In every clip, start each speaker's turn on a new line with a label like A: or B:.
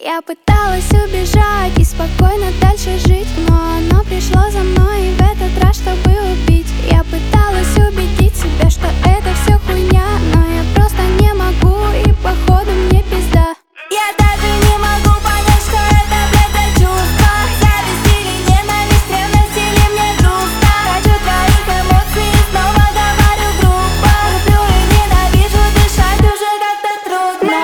A: Я пыталась убежать и спокойно дальше жить, но оно пришло за мной и в этот раз, чтобы убить. Я пыталась убедить себя, что это все хуйня, но я просто не могу и походу мне пизда.
B: Я даже не могу понять, что это, блядь, за чувство. Зависть или ненависть, ревность или мне грустно. Хочу твоих эмоций и снова говорю грубо. Люблю и ненавижу, дышать уже как-то трудно.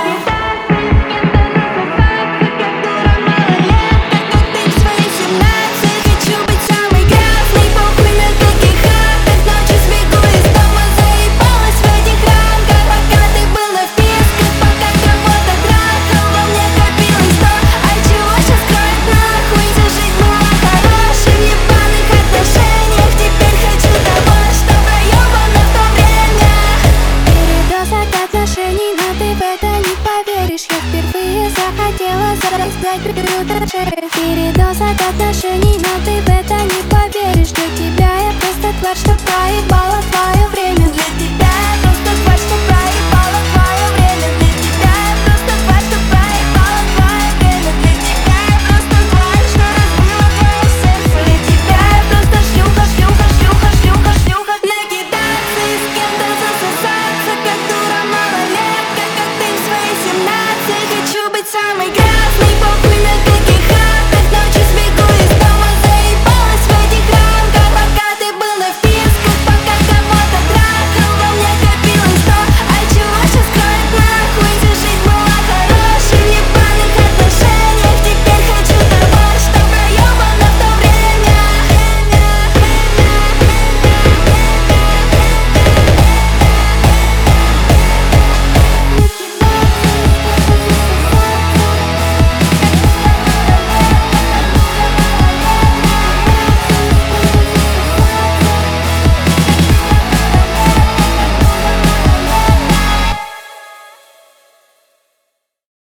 A: Передоз от отношений, но ты в это не поверишь. Для тебя я просто тварь, что проебала твое время.
B: Для тебя я просто тварь, что проебала твое время. Для тебя я просто тварь, что проебала твое время. Для тебя я просто тварь, что разбила твое сердце. Для тебя я просто шлюха, шлюха, шлюха, шлюха, шлюха. Накидаться и с кем-то засосаться, как дура малолетка, как ты в свои 17. Хочу быть самой